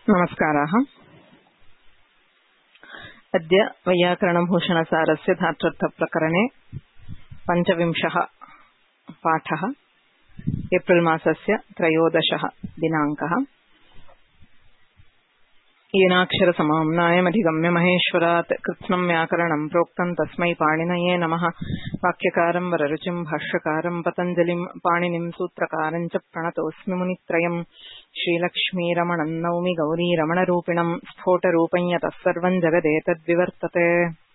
नमस्काराः। अद्य वैयाकरणभूषणसारस्य धात्वर्थप्रकरणे पञ्चविंशः पाठः। एप्रिल् मासस्य 13 दिनाङ्कः। येनाक्षरसमाम्नायमधिगम्य महेश्वरात् कृत्स्नं व्याकरणं प्रोक्तं तस्मै पाणिनये नमः। वाक्यकारं वररुचिं भाष्यकारं पतञ्जलिं पाणिनिं सूत्रकारं च प्रणतोऽस्मि मुनित्रयम्। श्रीलक्ष्मीरमणं नौमि गौरीरमणरूपिणं स्फोटरूपं यतः सर्वं जगदेतद्विवर्तते।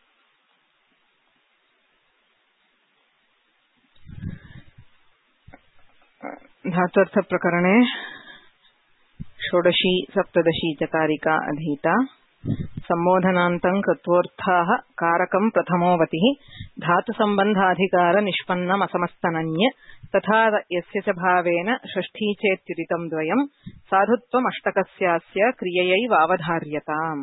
धात्वर्थप्रकरणे षोडशी सप्तदशी च कारिका अधीता। सम्बोधनान्तं कृत्वोऽर्थाः कारकं प्रथमोऽवतिः धातुसम्बन्धाधिकार निष्पन्नमसमस्तनन्य तथा यस्य च भावेन षष्ठी चेत्युदितं द्वयं साधुत्वमष्टकस्यास्य क्रिययैवावधार्यताम्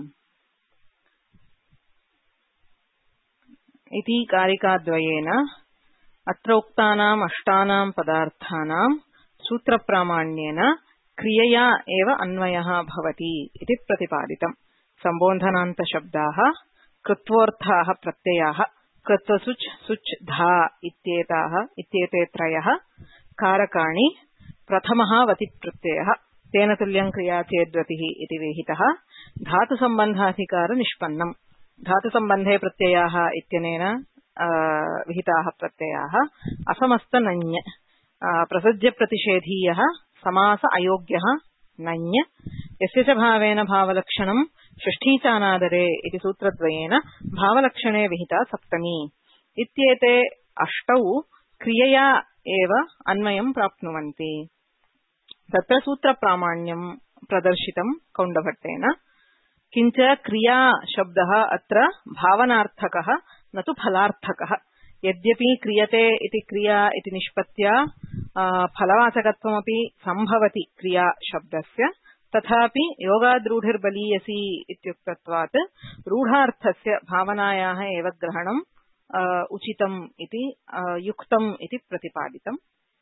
इति कारिकाद्वयेन अत्र उक्तानाम् अष्टानां पदार्थानां सूत्रप्रामाण्येन क्रियया एव अन्वयः भवति इति प्रतिपादितम्। सम्बोधनान्तशब्दाः कृत्वोऽर्थाः प्रत्ययाः कृत्वसुच् सुच् धा इत्येते त्रयः कारकाणि। प्रथमः वतिप्रत्ययः तेन तुल्यं क्रिया चेद्वतिः इति विहितः। धातुसम्बन्धाधिकारनिष्पन्नम् धातुसम्बन्धे प्रत्ययाः इत्यनेन विहिताः प्रत्ययाः असमस्तनञ् प्रसज्यप्रतिषेधीयः समास अयोग्यः नञ् यस्य च भावेन भावलक्षणं षष्ठी चानादरे इति सूत्रद्वयेन भावलक्षणे विहिता सप्तमी इत्येते अष्टौ क्रियया एव अन्वयं प्राप्नुवन्ति। तत्र सूत्रप्रामाण्यं प्रदर्शितं कौण्डभट्टेन। किञ्च क्रिया शब्दः अत्र भावनार्थकः न तु फलार्थकः। यद्यपि क्रियते इति क्रिया इति निष्पत्त्या फलवाचकत्वमपि सम्भवति क्रिया शब्दस्य, तथापि योगाद्रूढिर्बलीयसी इत्युक्तत्वात् रूढार्थस्य भावनायाः एव ग्रहणं उचितम् इति युक्तम् इति प्रतिपादितम्।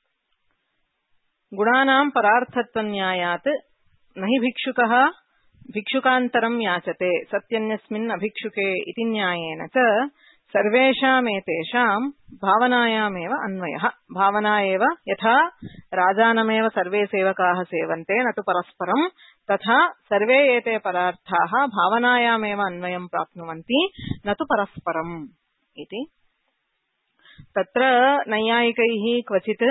गुणानां परार्थत्वन्यायात् न हि भिक्षुकः भिक्षुकान्तरं याचते सत्यन्यस्मिन् अभिक्षुके इति न्यायेन च सर्वेषामेतेषां भावनायामेव अन्वयः। भावना एव यथा राजानमेव सर्वे सेवकाः सेवन्ते न तु परस्परं, तथा सर्वे एते पदार्थाः भावनायामेव अन्वयं प्राप्नुवन्ति न तु परस्परम् इति। तत्र नैयायिकैः क्वचित्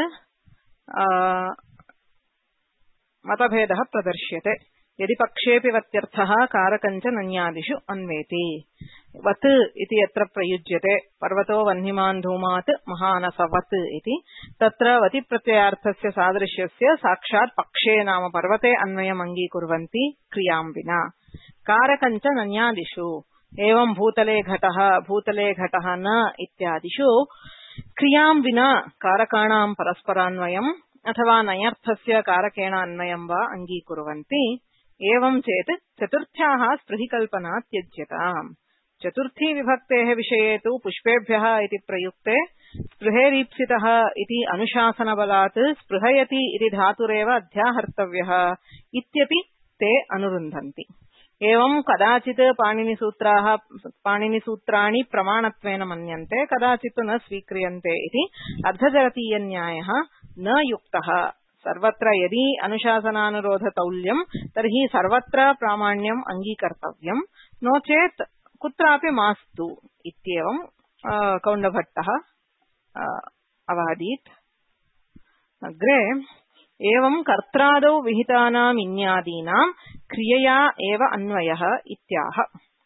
मतभेदः प्रदर्श्यते। यदि पक्षेऽपि वत्यर्थः कारकञ्च नन्यादिषु अन्वेति। वत् इति यत्र प्रयुज्यते पर्वतो वह्निमान् धूमात् महानसवत् इति, तत्र वतिप्रत्ययार्थस्य सादृश्यस्य साक्षात् पक्षे नाम पर्वते अन्वयम् अङ्गीकुर्वन्ति क्रियां विना। कारकञ्च नन्यादिषु एवं भूतले घटः न इत्यादिषु क्रियां विना कारकाणां परस्परान्वयम् अथवा नयर्थस्य कारकेण अन्वयं वा अङ्गीकुर्वन्ति। एवं चेत् चतुर्थ्याः स्पृहिकल्पना त्यज्यताम्। चतुर्थी विभक्तेः विषये तु पुष्पेभ्यः इति प्रयुक्ते स्पृहेरीप्सितः इति अनुशासनबलात् स्पृहयति इति धातुरेव अध्याहर्तव्यः इत्यपि ते अनुरुन्धन्ति। एवं कदाचित् पाणिनिसूत्राणि प्रमाणत्वेन मन्यन्ते, कदाचित् न स्वीक्रियन्ते इति अर्धजगतीयन्यायः न युक्तः। सर्वत्र यदि अनुशासनानुरोधतौल्यं तर्हि सर्वत्र प्रामाण्यम् अङ्गीकर्तव्यं, नो चेत् कुत्रापि मास्तु इत्येवं कौण्डभट्टः अवादीत्। अग्रे एवं कर्त्रादौ विहितानाम् इन्यादीनां क्रियया एव अन्वयः इत्याह।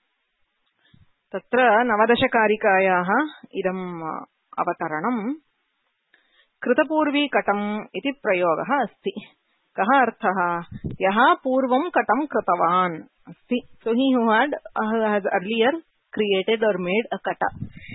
तत्र 19 कारिकायाः इदम् अवतरणम्। कृतपूर्वी कटम् इति प्रयोगः अस्ति। कः अर्थः? यः पूर्वं कटं कृतवान् अस्ति। So he who has earlier created or made a kata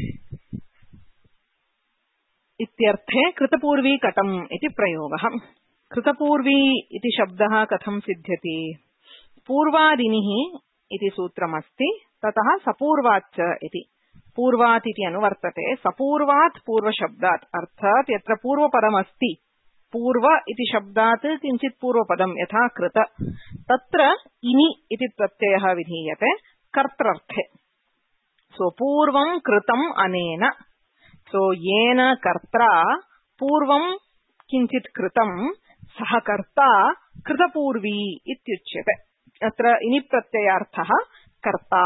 इत्यर्थे कृतपूर्वी कटम् इति प्रयोगः। कृतपूर्वी इति शब्दः कथं सिद्ध्यति? पूर्वादिनिः इति सूत्रमस्ति, ततः सपूर्वाच्च इति। पूर्वात् इति अनुवर्तते, सपूर्वात् पूर्वशब्दात्, अर्थात् यत्र पूर्वपदमस्ति पूर्व इति शब्दात् किञ्चित् पूर्वपदं यथा कृत तत्र इनि इति प्रत्ययः विधीयते कर्त्रर्थे. सो पूर्वं कृतम् अनेन. सो येन कर्त्रा पूर्वं किञ्चित् कृतं सः कर्ता कृतपूर्वी इत्युच्यते. अत्र इनि प्रत्ययार्थः कर्ता.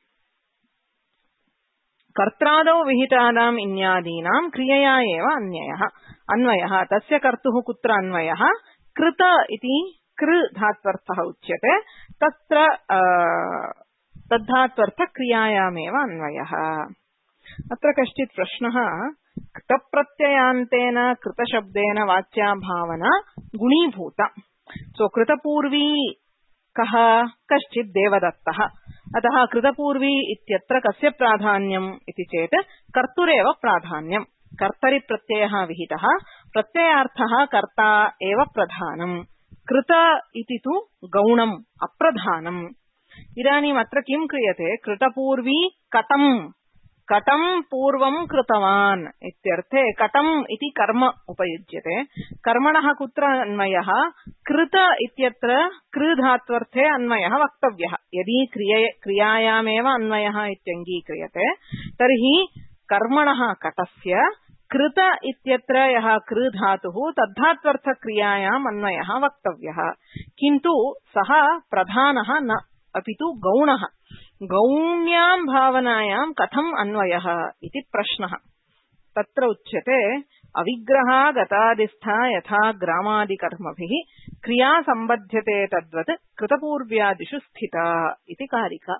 कर्त्रादौ विहितानाम् इन्यादीनां क्रियया एव अन्वयः. तस्य कर्तुः कुत्र अन्वयः? कृत इति कृ धात्वर्थः उच्यते. तत्र तद्धात्वर्थ क्रियायामेव अन्वयः. अत्र कश्चित् प्रश्नः. कृतप्रत्ययान्तेन कृतशब्देन वाच्या भावना गुणीभूता. सो कृतपूर्वी कः? कश्चित् देवदत्तः. अतः कृतपूर्वी इत्यत्र कस्य प्राधान्यम् इति चेत् कर्तुरेव प्राधान्यम्. कर्तरि प्रत्ययः विहितः. प्रत्ययार्थः कर्ता एव प्रधानम्. कृत इति तु गौणम् अप्रधानम्. इदानीम् अत्र किं क्रियते? कृतपूर्वी कथम् पूर्वं कृतवान् इत्यर्थे कथम् इति कर्म उपयुज्यते. कर्मणः कुत्र अन्वयः? कृत इत्यत्र कृ धात्वर्थे अन्वयः वक्तव्यः. यदि क्रियायामेव अन्वयः इत्यङ्गीक्रियते तर्हि कर्मणः कटस्य कृत इत्यत्र यः कृ धातुः तद्धात्वर्थक्रियायाम् अन्वयः वक्तव्यः. किन्तु सः प्रधानः न, अपि तु गौणः. गौण्यां भावनायां कथम् अन्वयः इति प्रश्नः. तत्र उच्यते अविग्रहा गतादिस्था यथा ग्रामादिकर्मभिः क्रिया सम्बध्यते तद्वत् कृतपूर्व्यादिषु स्थिता इति कारिका.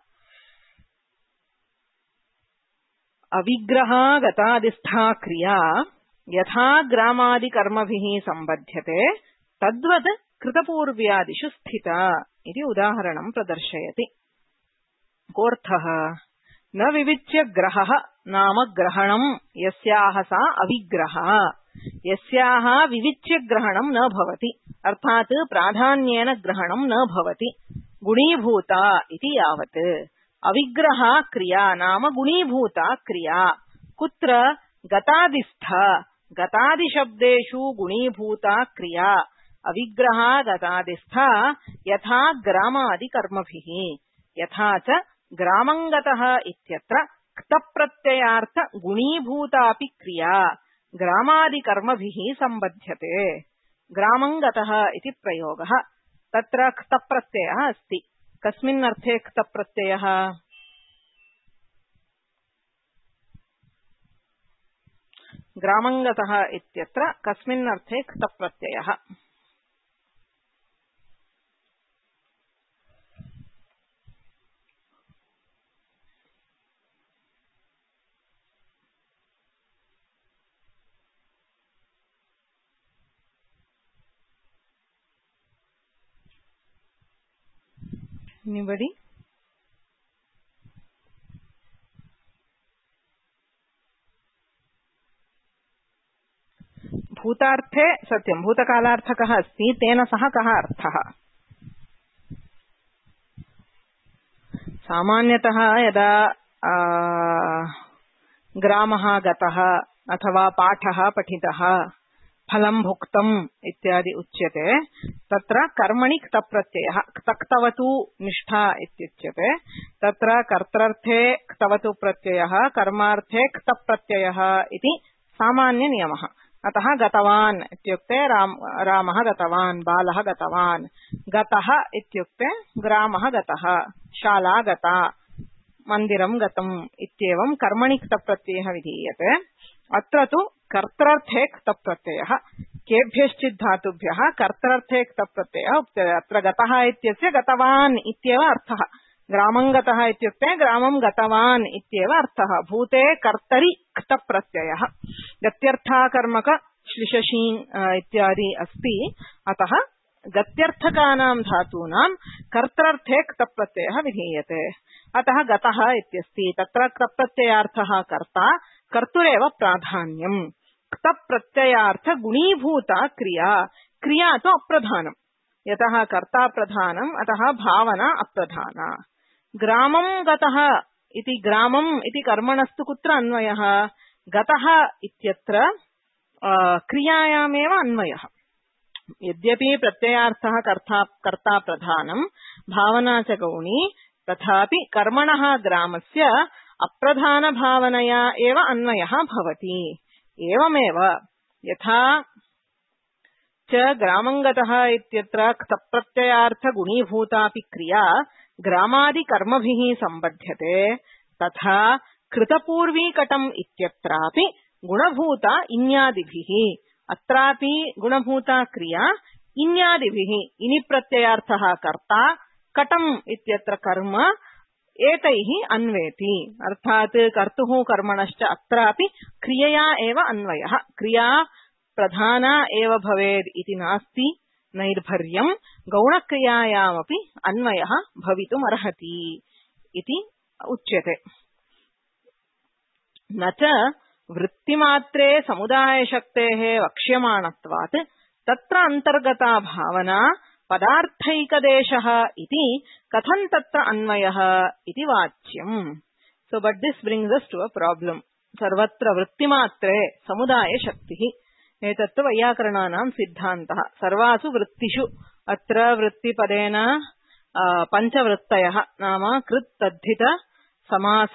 अविग्रहा गतादिस्था क्रिया यथा ग्रामादिकर्मभिः सम्बध्यते तद्वत् कृतपूर्व्यादिषु स्थिता इति उदाहरणं प्रदर्शयति. कोऽर्थः? न विविच्य ग्रहः नाम ग्रहणं यस्याः सा अविग्रहा. यस्याः विविच्य ग्रहणं न भवति, अर्थात् प्राधान्येन ग्रहणं न भवति. गुणीभूता इति यावत्. अविग्रहा क्रिया नाम गुणीभूता क्रिया. कुत्र? गतादिस्था. गतादिशब्देषु गुणीभूता क्रिया. अविग्रहा गतादिस्था यथा ग्रामादिकर्मभिः. यथा च ग्रामङ्गतः इत्यत्र क्तप्रत्ययार्थ गुणीभूतापि क्रिया ग्रामादिकर्मभिः सम्बध्यते. ग्रामङ्गतः इति प्रयोगः. तत्र क्तप्रत्ययः अस्ति. कस्मिन् अर्थे क्तप्रत्ययः? ग्रामङ्गतः इत्यत्र कस्मिन् अर्थे क्तप्रत्ययः? Anybody? भूतार्थे सत्यं भूतकालार्थकः अस्ति. तेन सह कः अर्थः? सामान्यतः यदा ग्रामः गतः अथवा पाठः पठितः फलं भुक्तम् इत्यादि उच्यते तत्र कर्मणि क्तप्रत्ययः. क्तक्तवतु निष्ठा इत्युच्यते. तत्र कर्तर्थे क्तवतु प्रत्ययः, कर्मार्थे क्तप्रत्ययः इति सामान्य नियमः. अतः गतवान् इत्युक्ते रामः गतवान्, बालः गतवान्. गतः इत्युक्ते ग्रामः गतः, शाला गता, मन्दिरं गतम् इत्येवं कर्मणि क्तप्रत्ययः विधीयते. अत्र तु कर्तर्थे क्तप्रत्ययः. केभ्यश्चित् धातुभ्यः कर्तर्थे क्तप्रत्ययः उच्यते. अत्र गतः इत्यस्य गतवान् इत्येव अर्थः. ग्रामं गतः इत्युक्ते ग्रामं गतवान् इत्येव अर्थः. भूते कर्तरि क्तप्रत्ययः. गत्यर्थाकर्मक श्लिशशी इत्यादि अस्ति. अतः गत्यर्थकानां धातूनां कर्तर्थे क्तप्रत्ययः विधीयते. अतः गतः इत्यस्ति. तत्र क्तप्रत्ययार्थः कर्ता, कर्तुरेव प्राधान्यम्. क्तप्रत्ययार्थ गुणीभूता क्रिया. क्रिया तु अप्रधानम्. यतः कर्ता प्रधानम् अतः भावना अप्रधाना. ग्रामं गतः इति ग्रामम् इति कर्मणस्तु कुत्र अन्वयः? गतः इत्यत्र क्रियायामेव अन्वयः. यद्यपि प्रत्ययार्थः कर्ता प्रधानं भावना च गौणी तथापि कर्मणः ग्रामस्य अप्रधानभावनया एव अन्वयः भवति। एवमेव यथा च ग्रामङ्गतः इत्यत्र सप्रत्ययार्थगुणीभूतापि क्रिया ग्रामादिकर्मभिः सम्बध्यते तथा कृतपूर्वीकटम् इत्यत्रापि गुणभूता इन्यादिभिः अत्रापि गुणभूता क्रिया इन्यादिभिः इनि प्रत्ययार्थः कर्ता कटम् इत्यत्र कर्म एतैः अन्वेति। अर्थात् कर्तुः कर्मणश्च अत्रापि क्रियया एव अन्वयः। क्रिया प्रधाना एव भवेत् इति नास्ति नैर्भर्यं गौणक्रियायामपि अन्वयः भवितुमर्हति इति उच्यते। न च वृत्तिमात्रे समुदायशक्तेः वक्ष्यमाणत्वात् तत्र अन्तर्गता भावना पदार्थैकदेशः इति कथं तत्र अन्वयः इति वाच्यम्। So but this brings us to a problem. सर्वत्र वृत्तिमात्रे समुदायशक्तिः एतत् वैयाकरणानां सिद्धान्तः। सर्वासु वृत्तिषु अत्र वृत्तिपदेन पञ्चवृत्तयः नाम कृत् तद्धित समास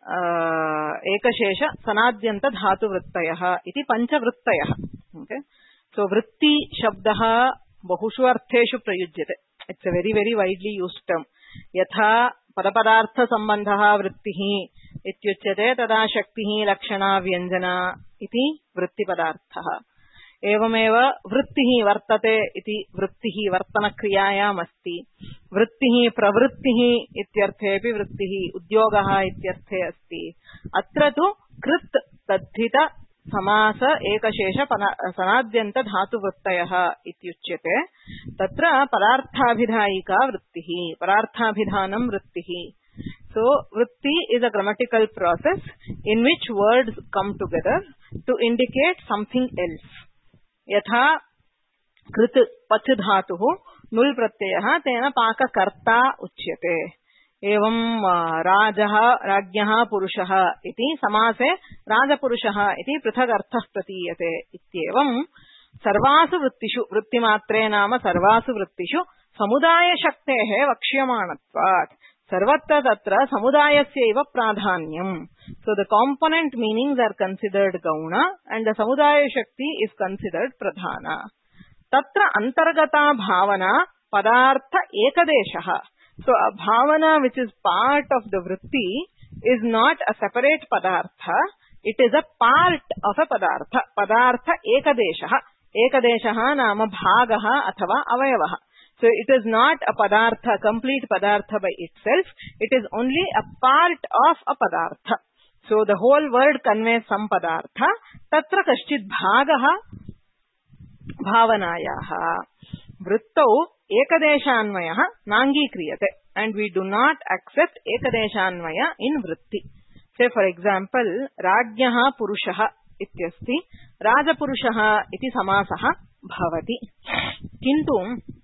एकशेष सनाद्यन्त धातुवृत्तयः इति पञ्चवृत्तयः। ओके, सो वृत्ति शब्दः बहुषु अर्थेषु प्रयुज्यते। It's a very very widely used term. यथा पदपदार्थ सम्बन्धः वृत्तिः इत्युच्यते तदा शक्तिः लक्षणा व्यञ्जना इति वृत्तिपदार्थः। एवमेव वृत्तिः वर्तते इति वृत्तिः वर्तनक्रियायाम् अस्ति। वृत्तिः प्रवृत्तिः इत्यर्थेऽपि वृत्तिः उद्योगः इत्यर्थे अस्ति। अत्र तु कृत् तद्धित समास एकशेष सनाद्यन्त धातुवृत्तयः इत्युच्यते। तत्र पदार्थाभिधायिका वृत्तिः पदार्थाभिधानं वृत्तिः। So vritti is a grammatical process in which words come together to indicate something else. यथा कृत पच धातुः नुल् प्रत्ययः तेन पाककर्ता उच्यते। एवं राजः राज्ञः पुरुषः इति समासे राजपुरुषः इति पृथक् अर्थः प्रतीयते। इत्येवं सर्वासु वृत्तिषु वृत्तिमात्रे नाम सर्वासु वृत्तिषु समुदायशक्तेः वक्ष्यमाणत्वात् सर्वत्र तत्र समुदायस्यैव प्राधान्यम्। So the component meanings are considered gauna and the samudaya shakti is considered pradhana. Tatra antargata bhavana padartha ekadeshah. So a bhavana which is part of the vritti is not a separate padartha, it is a part of a padartha. Padartha ekadeshah. Ekadeshah nama bhagaha athava avayavah. So it is not a padartha, complete padartha by itself, it is only a part of a padartha. So the whole word conveys some padartha, tatra kaschid bhagaha bhavanayaha. Vrittau ekadeshanvayah nangikriyate, and we do not accept ekadeshanvaya in vritti. Say for example, rajnyaha purushaha ityasti, rajapurushaha iti samasah bhavati. Kintu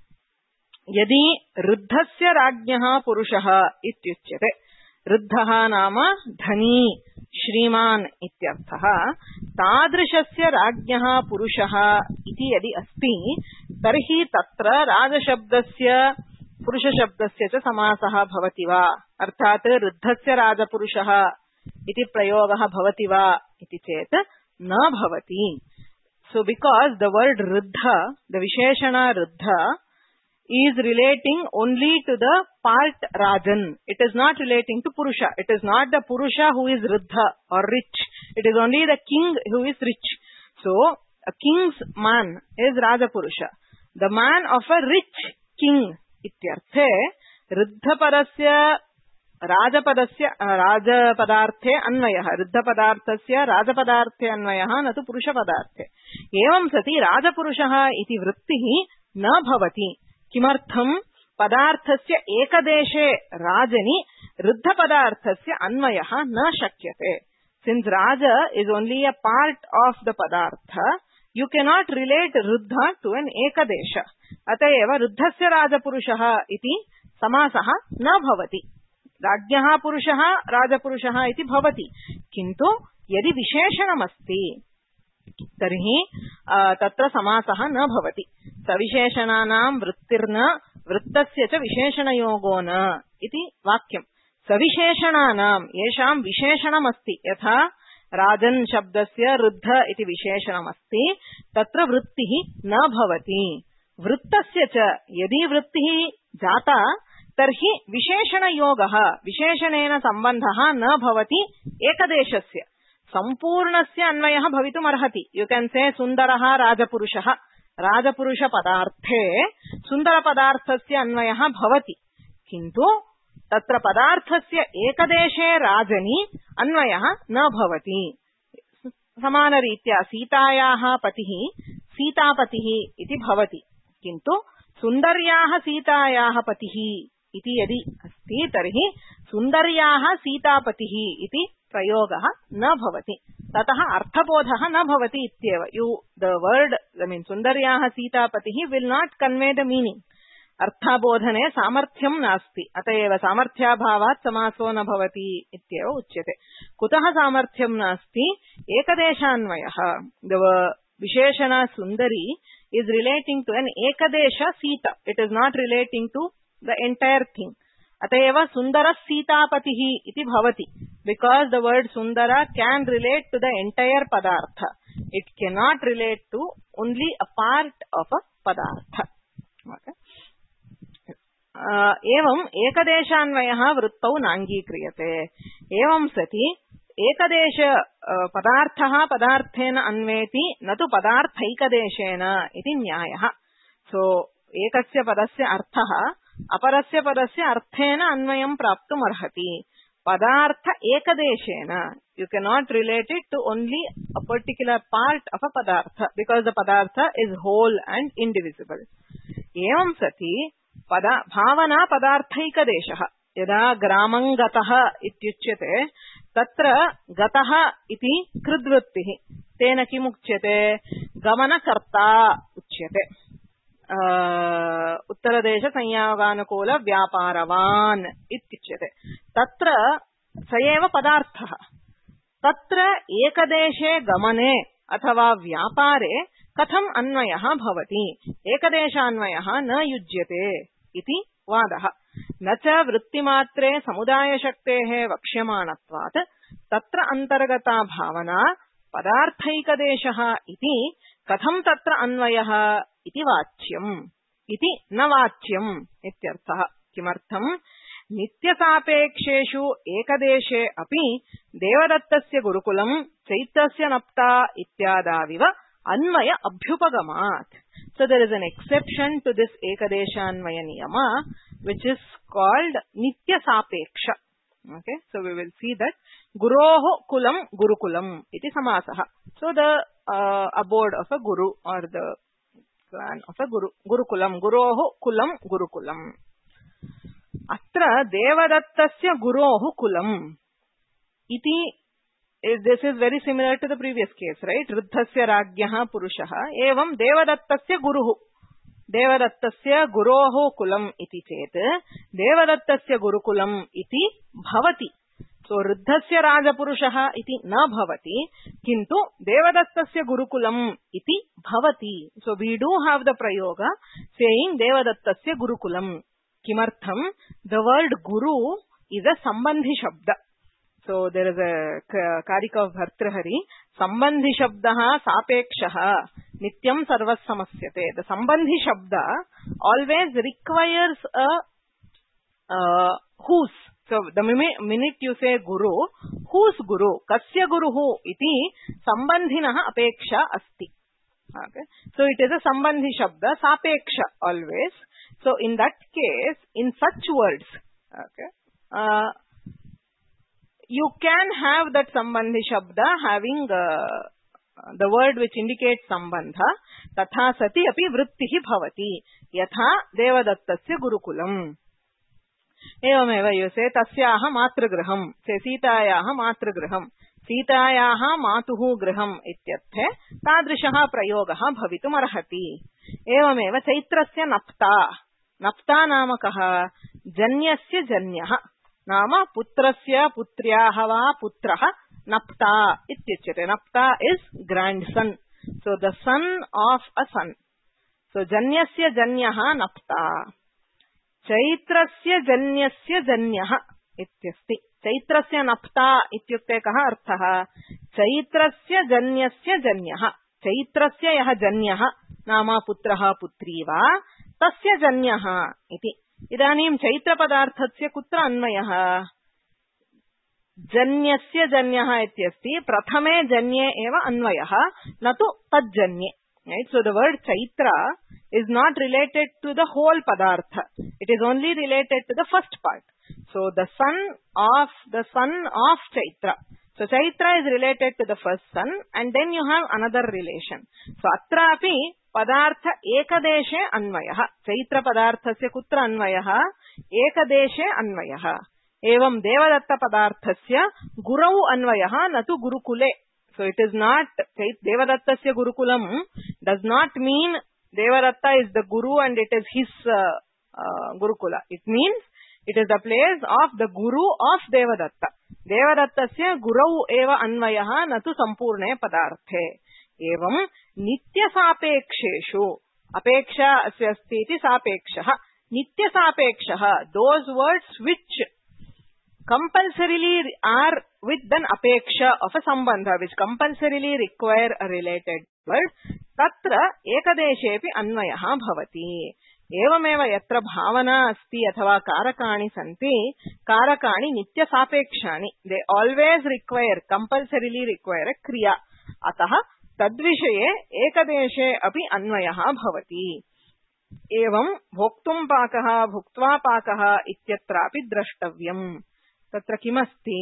यदि रुद्धस्य राज्ञः पुरुषः इत्युच्यते, रुद्धः नाम धनी श्रीमान् इत्यर्थः, तादृशस्य राज्ञः पुरुषः इति यदि अस्ति तर्हि तत्र राजशब्दस्य पुरुषशब्दस्य च समासः भवति वा, अर्थात् रुद्धस्य राजपुरुषः इति प्रयोगः भवति वा इति चेत् न भवति. So because the word ruddha, the visheshana ruddha, is relating only to the part Rajan. It is not relating to Purusha. It is not the Purusha who is Ruddha or rich. It is only the king who is rich. So, a king's man is Raja Purusha. The man of a rich king ityarthe Ruddhapadasya Rajapadasya Rajapadarthe Anvayah. Ruddhapadarthasya Rajapadarthe Anvayah na tu Purushapadarthe. Evam sati Rajapurushaha iti vrittihi na bhavati. किमर्थम पदार्थस्य एकदेशे राजनि रुद्धपदार्थस्य अन्वयः न शक्यते. Since Raja is only a part of the padartha, you cannot relate ruddha to an ekadesha. अतएव रुद्धस्य राजपुरुषः इति समासः न भवति. राज्ञः पुरुषः राजपुरुषः इति भवति, किन्तु यदि विशेषणमस्ति तर्हि तत्र समासः न भवति. सविशेषणानां वृत्तिर्न वृत्तस्य च विशेषणयोगो न इति वाक्यम् सविशेषणानां येषां विशेषणमस्ति यथा राजन् शब्दस्य रुद्ध इति विशेषणमस्ति तत्र वृत्तिः न भवति वृत्तस्य च यदि वृत्तिः जाता तर्हि विशेषणयोगः विशेषणेन सम्बन्धः न भवति एकदेशस्य सम्पूर्णस्य अन्वयः भवितुमर्हति यू कैन से सुन्दरः राजपुरुषः राजपुरुषपदार्थे सुन्दरपदार्थस्य अन्वयः भवति किन्तु तत्र पदार्थस्य एकदेशे राजनि अन्वयः न भवति समानरीत्या सीतायाः पतिः सीतापतिः इति भवति किन्तु सुन्दर्याः सीतायाः पतिः इति यदि अस्ति तर्हि सुन्दर्याः सीतापतिः इति प्रयोगः न भवति ततः अर्थबोधः न भवति इत्येव द वर्ड सुन्दर्याः सीतापतिः will not convey the meaning अर्थबोधने सामर्थ्यं नास्ति अतएव सामर्थ्याभावात् समासो न भवति इत्येव उच्यते कुतः सामर्थ्यं नास्ति एकदेशान्वयः द विशेषण सुन्दरी is relating to an ekadesha sita it is not relating to the entire thing atayeva sundara sitapatihi iti bhavati because the word sundara can relate to the entire padartha it cannot relate to only a part of a padartha okay एवं एकदेशान्वयः वृत्तौ नाङ्गीक्रियते एवं सति एकदेश पदार्थः पदार्थेन अन्वेति न तु पदार्थैकदेशेन इति न्यायः सो एकस्य पदस्य अर्थः अपरस्य पदस्य अर्थेन अन्वयं प्राप्तुम् अर्हति पदार्थ एकदेशेन you cannot relate it to only a particular part of a padartha because the padartha is whole and indivisible एवं सति भावना पदार्थैकदेशः यदा ग्रामं गतः इत्युच्यते तत्र गतः इति कृद्वृत्तिः तेन किमुच्यते गमनकर्ता उच्यते उत्तरदेश संयोगानुकूल व्यापारवान् इत्युच्यते तत्र स एव पदार्थः तत्र एकदेशे गमने अथवा व्यापारे कथम् अन्वयः भवति एकदेशान्वयः न युज्यते इति वादः न च वृत्तिमात्रे समुदायशक्तेः वक्ष्यमाणत्वात् तत्र अन्तर्गता भावना पदार्थैकदेशः इति कथं तत्र अन्वयः इति वाच्यम् इति न वाच्यम् इत्यर्थः किमर्थम् नित्यसापेक्षेषु एकदेशे अपि देवदत्तस्य गुरुकुलं चैत्रस्य नप्ता इत्यादाविव अन्वय अभ्युपगमात् so there is an exception to this ekadeshanvaya niyama which is called nitya sapeksha okay so we will see that guroho kulam gurukulam iti samasah so the abode of a guru or the clan of a gurukulam guroho kulam gurukulam atra devadattस्य guroho kulam iti this is very similar to the previous case right ruddhasya rajyah purushah evam devadattस्य guruh devadattस्य guroho kulam iti chet devadattस्य gurukulam iti bhavati so ruddhasya rajapurushah iti na bhavati kintu devadattस्य gurukulam iti bhavati so we do have the prayoga saying devadattस्य gurukulam kimartham the word guru is a sambandhi shabda so there is a karika of bhartrahari sambandhi shabdah sapekshah nityam sarvas samasyate the sambandhi shabda always requires a whose so the minute you say guru whose guru kasya guruhu iti sambandhinah apeksha asti okay so it is a sambandhi shabda sapeksha always so in that case in such words okay you can have that sambandhi shabda having the word which indicates sambandha tatha sati api vrittihi bhavati yatha devadattasya gurukulam evameva you say tasyaha matrugruham say sitayaha matrugruham sitayaha matuhu gruham ityarthe tadrishah prayogah bhavitum arhati evameva chaitrasya napta napta namakah janyasya janyah नाम पुत्रस्य पुत्र्याः वा पुत्रः नप्ता इत्युच्यते नप्ता is grandson so the son of a son सो जन्यस्य जन्यः नप्ता चैत्रस्य जन्यस्य जन्यः इत्यस्ति। चैत्रस्य नप्ता इत्युक्ते कः अर्थः? चैत्रस्य जन्यस्य जन्यः, चैत्रस्य यः जन्यः नाम पुत्रः पुत्री वा तस्य जन्यः इति। इदानीं चैत्रपदार्थस्य कुत्र अन्वयः? जन्यस्य जन्यः इत्यस्ति, प्रथमे जन्ये एव अन्वयः, न तु तज्जन्ये। Right? So the word Chaitra is not related to the whole padartha. It is only related to the first part. So the son of Chaitra. So Chaitra is related to the first son, and then you have another relation. So atrapi padartha ekadeshe अन्वयः। Chaitra padarthasya kutra अन्वयः? Ekadeshe अन्वयः। एवं देवदत्त पदार्थस्य गुरौ अन्वयः न तु गुरुकुले। So it is not Devadattasya Gurukulam does not mean Devadatta is the Guru and it is his Gurukula. It means it is the place of the Guru of Devadatta. Devadattasya Gurau eva Anvayaha natu Sampurne Padarthe. Evam Nitya Sapeksheshu. Apeksha asya asti iti Sapekshaha. Nitya Sapekshaha. Those words which compulsorily are with an apeksha of a sambandha, which compulsorily require a related word, tatra ekadeshepi अन्वयः bhavati. एवमेव यत्र भावना अस्ति अथवा कारकाणि सन्ति, कारकाणि नित्य सापेक्षाणि. They always require, compulsorily require a kriya. अतः तद्विषये एकदेशे अपि अन्वयः भवति. एवं भोक्तुं पाकः भुक्त्वा पाकः इत्यत्रापि द्रष्टव्यम्. तत्र किमस्ति?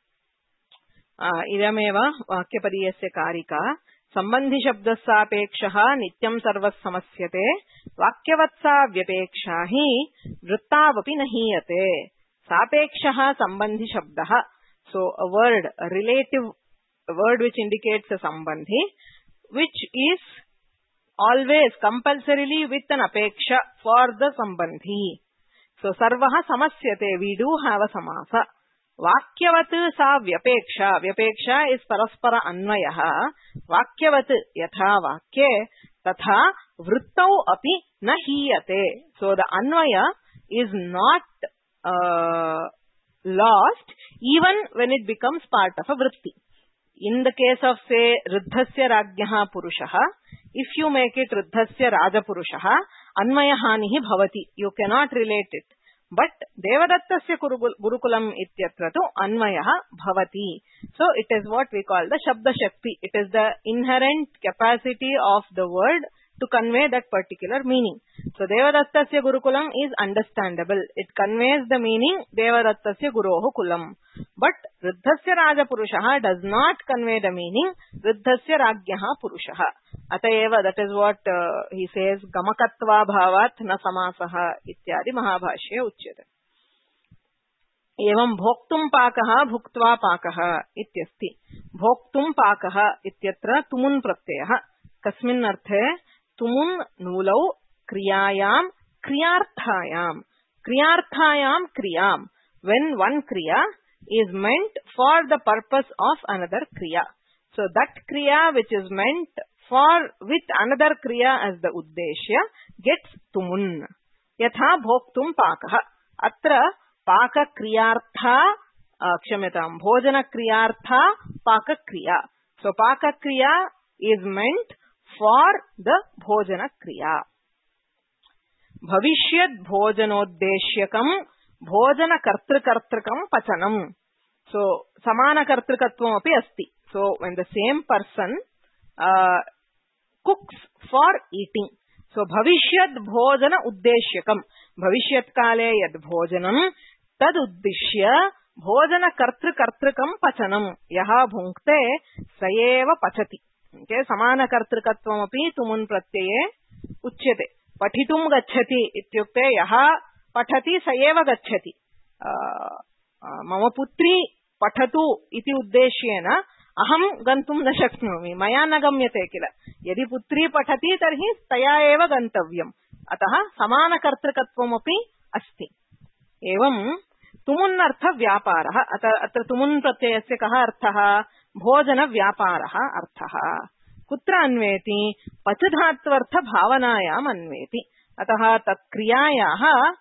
इदमेव वाक्यपदीयस्य कारिका. सम्बन्धि शब्दस्यापेक्षः नित्यं सर्वसमस्यते, वाक्यवत्सा व्यपेक्षा हि वृत्तावपि न हीयते. सापेक्षः सम्बन्धि शब्दः. So a word, a relative word which indicates a sambandhi, which is always compulsorily with an apeksha for the sambandhi. So sarvaha samasyate, we do have a samasa. Vakyavat sa vyapeksha. Vyapeksha is paraspara anvayaha. Vakyavat yatha vakye tatha vrittau api na hiyate. So the anvaya is not lost even when it becomes part of a vritti. In the case of, say, Riddhasya Rajyaha Purushaha, if you make it Riddhasya Raja Purushaha, Anmayahanihi Bhavati. You cannot relate it. But Devadattasya Gurukulam ityatra tu Anmayaha Bhavati. So it is what we call the Shabda Shakti. It is the inherent capacity of the word to convey that particular meaning. So Devadattasya Gurukulam is understandable. It conveys the meaning Devadattasya Gurohu Kulam. But Riddhasya Raja Purushaha does not convey the meaning Riddhasya Rajyaha Purushaha. Atayeva, that is what he says, Gamakatva Bhavat na Samasaha ityadi Mahabhashya Uchyate. Evam Bhoktum Pakaha Bhuktva Pakaha ityasti. Bhoktum Pakaha ityatra Tumun Pratyaha. Kasmin arthe Tumun Nulau Kriyayam Kriyarthayam. Kriyarthayam Kriyam. When one Kriya is meant for the purpose of another Kriya. So that Kriya which is meant for with another Kriya as the Uddeshya gets Tumun. Yatha Bhoktum Pakaha. Atra Paka Kriyartha Kshamyatam Bhojana Kriyartha Paka Kriya. So Paka Kriya is meant for the Bhojana Kriya. Bhavishyad Bhojanodeshyakam Bhojana Kartrikartrikam Pachanam. So Samana Kartrikatvam api asti. So when the same person cooks for eating. So Bhavishyad Bhojana Uddeshyakam. Bhavishyat Kale Yad Bhojanam Tad Uddishya Bhojana Kartrikartrikam Pachanam. Yaha Bhunkte Sayeva Pachati. Okay, Samana Kartrikatvam api Tumun Pratyaye Uchyate. Pathitum Gacchati ityukte yaha pathati sayeva gacchati. Mama putri pathatu iti uddeshyena aham gantum na shaknomi. Maya na gamyate kila. Yadi putri pathati tarhi taya eva gantavyam. Ataha samana kartrikatvam api asti. Evam tumun artha vyaparaha. Atra tumun pratyayasya kaha arthaha? Bhojana vyaparaha arthaha. कुत्र अन्वेति पचधात्वर्थ भावनायाम् अन्वेति अतः तत्क्रियायाः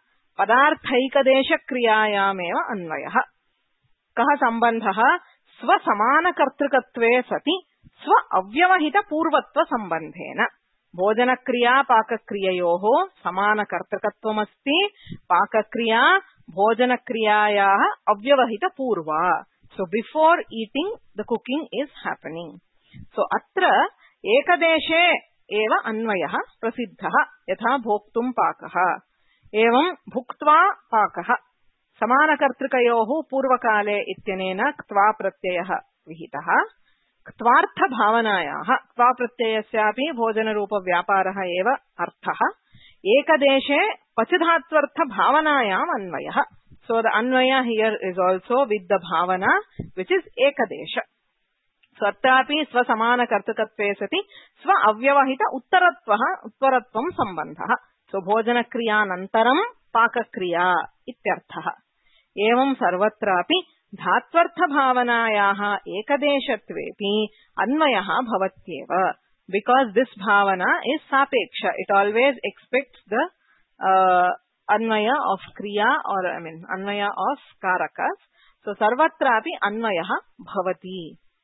पदार्थैकदेशक्रियायामेव अन्वयः कः सम्बन्धः स्वसमानकर्तृकत्वे सति स्व अव्यवहितपूर्वत्वसम्बन्धेन भोजनक्रिया पाकक्रिययोः समानकर्तृकत्वमस्ति पाकक्रिया भोजनक्रियायाः अव्यवहितपूर्वा so before eating the cooking is happening so अत्र एकदेशे एव अन्वयः प्रसिद्धः यथा भोक्तुं पाकः एवं भुक्त्वा पाकः समानकर्तृकयोः पूर्वकाले इत्यनेन क्त्वा प्रत्ययः विहितः क्त्वार्थभावनायाः क्त्वा प्रत्ययस्यापि भोजनरूपव्यापारः एव अर्थः एकदेशे पचधात्वर्थभावनायाम् अन्वयः so the Anvay here is also with the bhavana which is ekadesha so atrapi स्वसमानकर्तृकत्वे सति स्व अव्यवहित उत्तरत्वं सम्बन्धः so भोजनक्रियानन्तरं पाकक्रिया इत्यर्थः एवं सर्वत्रापि धात्वर्थभावनायाः एकदेशत्वेपि अन्वयः भवत्येव because this bhavana is sapeksha it always expects the Anvay of kriya or Anvay of karakas so sarvatrapi अन्वयः भवति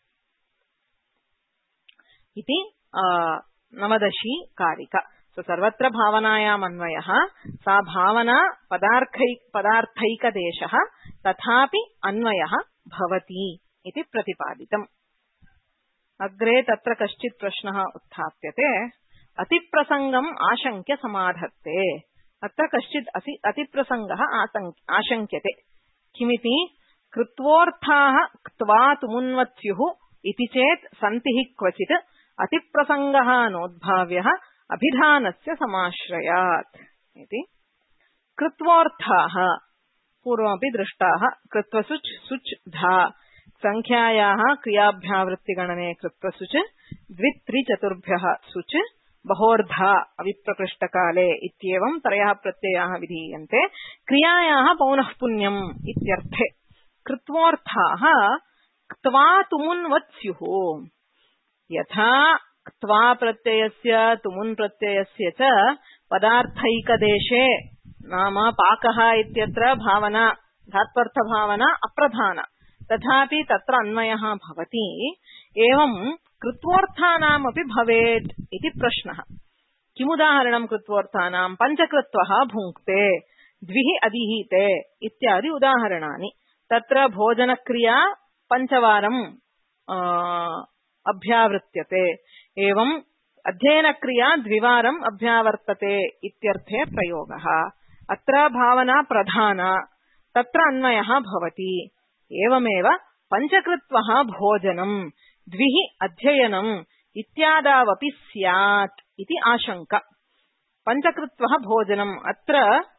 इति नवदशी कारिका so सर्वत्र भावनायाम् अन्वयः सा भावना पदार्थैकदेशः तथापि अन्वयः भवति इति प्रतिपादितम् अग्रे तत्र कश्चित् प्रश्नः उत्थाप्यते अतिप्रसङ्गम् आशङ्क्य समाधत्ते अत्र कश्चित् अतिप्रसङ्गः आशङ्क्यते किमिति कृत्वोऽर्थाः क्त्वा तुमुन्वत्स्युः इति चेत् सन्ति हि क्वचित् अतिप्रसङ्गः नोद्भाव्यः अभिधानस्य समाश्रयात् इति कृत्वोऽर्थाः पूर्वमपि दृष्टाः कृत्वसुच् सुच् धा संख्यायाः क्रियाभ्यावृत्तिगणने कृत्वसुच् द्वित्रिचतुर्भ्यः सुच् बहोर्धा अविप्रकृष्टकाले इत्येवं त्रयः प्रत्ययाः विधीयन्ते क्रियायाः पौनः पुण्यम् इत्यर्थे कृत्वोऽर्थाः क्त्वा तुमुन्वत्स्युः यथा क्त्वा प्रत्ययस्य तुमुन् प्रत्ययस्य च पदार्थैकदेशे नाम पाकः इत्यत्र भावना धात्वर्थभावना अप्रधाना तथापि तत्र अन्वयः भवति एवं कृत्वोऽर्थानामपि भवेत् इति प्रश्नः किमुदाहरणं कृत्वोऽर्थानां पञ्चकृत्वः भुङ्क्ते द्विः अधीहीते इत्यादि उदाहरणानि तत्र भोजनक्रिया पञ्चवारं अभ्यावृत्यते एवं अध्ययनक्रिया द्विवारं अभ्यावर्तते इत्यर्थे प्रयोगः अत्र भावना प्रधाना तत्र अन्वयः भवति एवमेव पञ्चकृत्वः भोजनं द्विः अध्ययनम् इत्यादावपि स्यात् इति आशंका पञ्चकृत्वः भोजनम् अत्र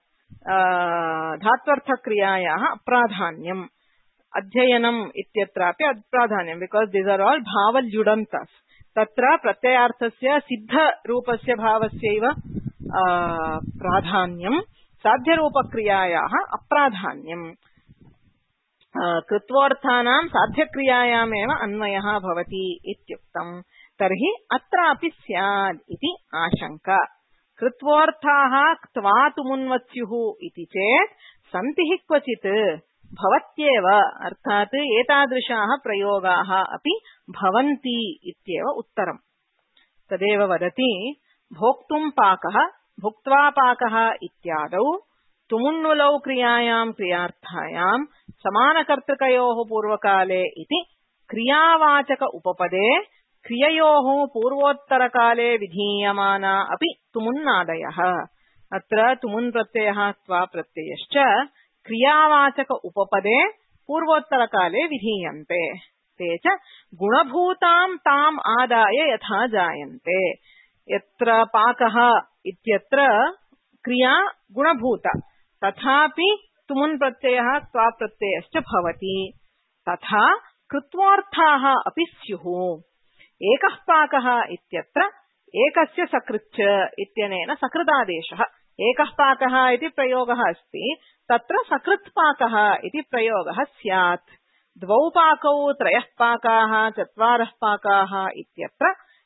धात्वर्थक्रियायाः अप्राधान्यम् अध्ययनम् इत्यत्रापि अप्राधान्यम् बिकॉज दीस् आर ऑल भावल्युडन्तस् तत्र प्रत्ययार्थस्य सिद्धरूपस्य भावस्यैव प्राधान्यम् साध्यरूपक्रियायाः अप्राधान्यम् कृत्वोऽर्थानां साध्यक्रियायामेव अन्वयः भवति इत्युक्तम् तर्हि अत्रापि स्यात् इति आशंका कृत्वोऽर्थाः क्त्वा तुमुन्वत्स्युः इति चेत् सन्ति हि क्वचित् भवत्येव अर्थात् एतादृशाः प्रयोगाः अपि भवन्ति इत्येव उत्तरम् तदेव वदति भोक्तुं पाकः भुक्त्वा पाकः इत्यादौ तुमुन्नुलौ क्रियायां क्रियार्थायां समानकर्तृकयोः पूर्वकाले इति क्रियावाचक उपपदे क्रिययोः पूर्वोत्तरकाले विधीयमाना अपि तुमुन्नादयः अत्र तुमुन् प्रत्ययः त्वा प्रत्ययश्च क्रियावाचक उपपदे पूर्वोत्तरकाले विधीयन्ते ते च गुणभूतां ताम् आदाय यथा जायन्ते यत्र पाकः इत्यत्र क्रिया गुणभूता तथापि तुमुन् प्रत्ययः त्वा प्रत्ययश्च भवति तथा कृत्वोऽर्थाः अपि स्युः एकः पाकः इत्यत्र एकस्य सकृच्च इत्यनेन सकृदादेशः एकः पाकः इति प्रयोगः अस्ति तत्र सकृत्पाकः इति प्रयोगः स्यात् द्वौ पाकौ त्रयः पाकाः चत्वारः पाकाः इत्यत्र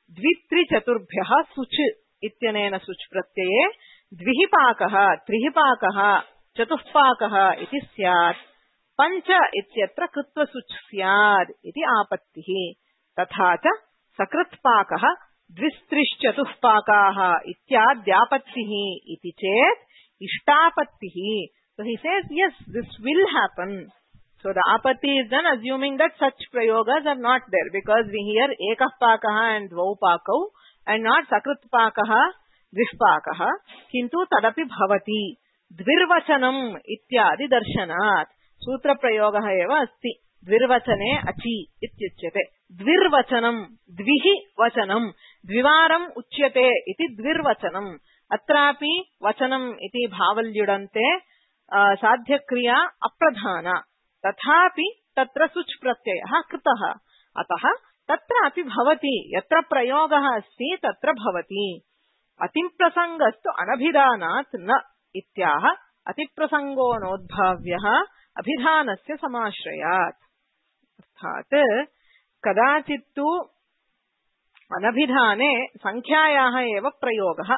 द्वित्रिचतुर्भ्यः सुच् इत्यनेन सुच् प्रत्यये द्विः पाकः त्रिः पाकः चतुः पाकः इति स्यात् पञ्च इत्यत्र कृत्वसुच् स्याद् इति आपत्तिः तथा च सकृत्पाकः द्विस्त्रिश्चतुः पाकाः इत्याद्यापत्तिः इति चेत् इष्टापत्तिः. So he says yes, this will happen. So the apatti is done assuming that such prayogas are not there, because we hear ekah pakah and dvau pakau and not sakrit pakah dvih pakah, kintu tadapi bhavati dvirvachanam ityadi darshanat. Sutra prayogah eva asti dvirvachane achi ityuchyate. Dvirvachanam dvihi vachanam dvivaram uchyate iti dvirvachanam. Atrapi vachanam iti bhavalyudante साध्य क्रिया अप्रधाना तथापि तत्र सुच् प्रत्ययः कृतः अतः तत्रापि भवति यत्र प्रयोगः अस्ति तत्र भवति. अतिप्रसंगस्तु अनभिधानात् न इत्याह अतिप्रसंगो नोद्भाव्यः अभिधानस्य समाश्रयात्. अर्थात् कदाचित्तु अनभिधाने संख्यायाः एव प्रयोगः